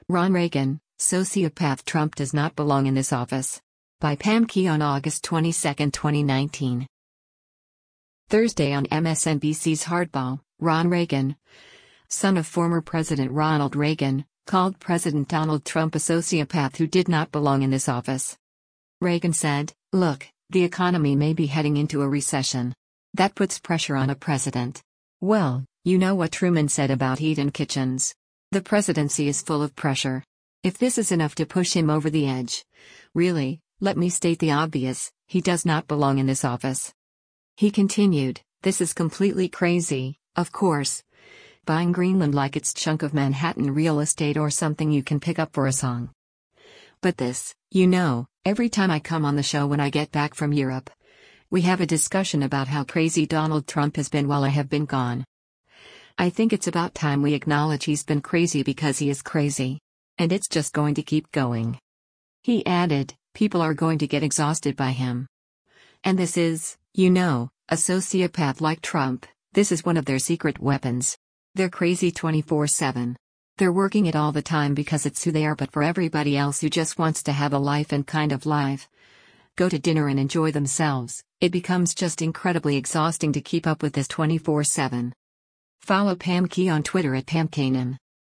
Ron Reagan, sociopath. Trump does not belong in this office. By Pam Key on August 22, 2019. Thursday on MSNBC's Hardball, Ron Reagan, son of former President Ronald Reagan, called President Donald Trump a sociopath who did not belong in this office. Reagan said, "Look, the economy may be heading into a recession. That puts pressure on a president. Well, you know what Truman said about Eden kitchens. The presidency is full of pressure. If this is enough to push him over the edge, really, let me state the obvious, he does not belong in this office." He continued, "This is completely crazy, of course. Buying Greenland like it's chunk of Manhattan real estate or something you can pick up for a song. But this, every time I come on the show when I get back from Europe, we have a discussion about how crazy Donald Trump has been while I have been gone. I think it's about time we acknowledge he's been crazy because he is crazy. And it's just going to keep going." He added, "People are going to get exhausted by him. And this is, a sociopath like Trump, this is one of their secret weapons. They're crazy 24/7. They're working it all the time because it's who they are, but for everybody else who just wants to have a life and kind of live, go to dinner and enjoy themselves, it becomes just incredibly exhausting to keep up with this 24/7. Follow Pam Key on Twitter at PamKanan.